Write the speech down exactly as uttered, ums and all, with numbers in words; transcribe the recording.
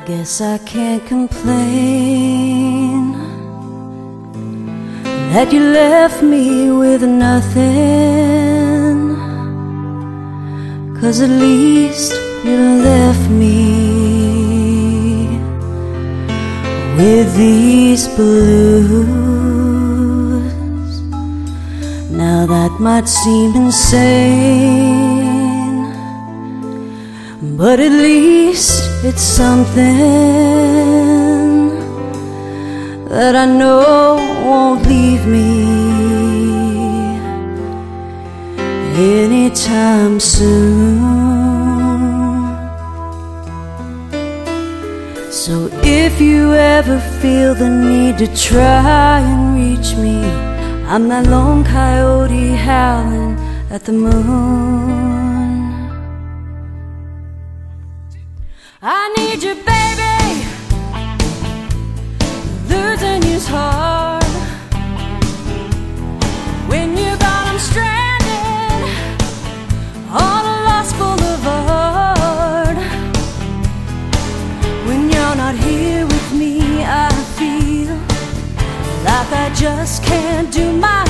Guess I can't complain that you left me with nothing, 'cause at least you left me with these blues. Now that might seem insane, but at least it's something that I know won't leave me anytime soon. So if you ever feel the need to try and reach me, I'm that lone coyote howling at the moon. I need you, baby. Losing you's hard when you got 'em stranded on a lost boulevard. When you're not here with me, I feel like I just can't do my